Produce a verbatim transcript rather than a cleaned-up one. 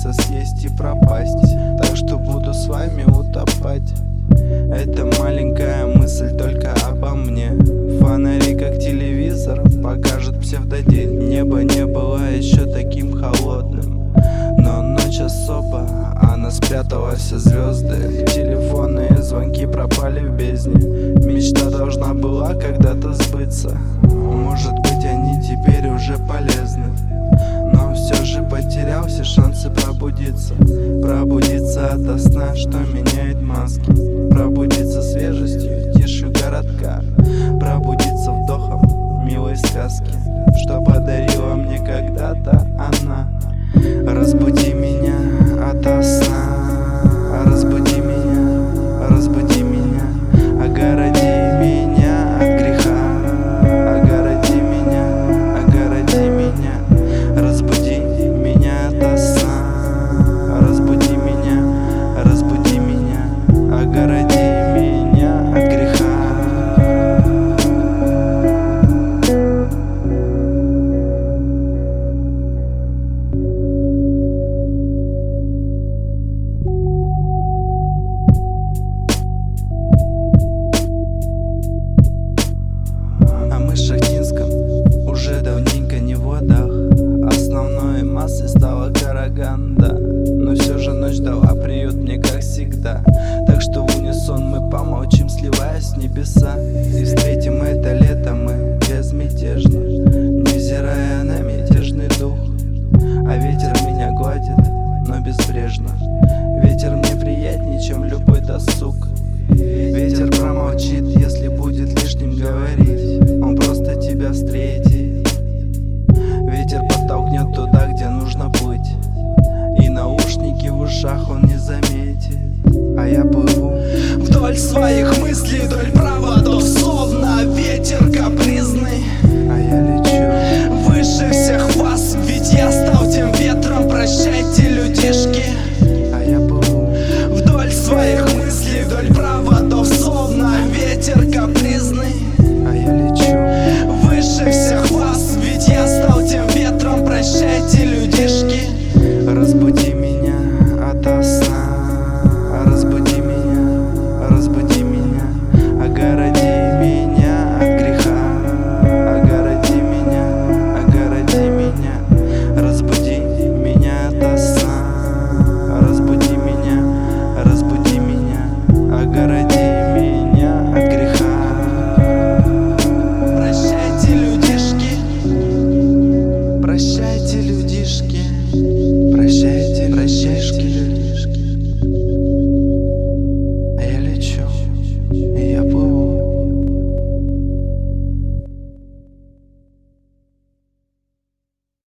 яйца съесть и пропасть. Так что буду с вами утопать. Это маленькая мысль только обо мне. Фонари как телевизор покажет псевдодень. Небо не было еще таким холодным, но ночь особо, она спрятала все звезды. Телефонные звонки пропали в бездне. Мечта должна была когда-то сбыться. Может быть, они теперь уже полезны, но все же потерял все шансы пробудиться. Пробудиться ото сна, что меня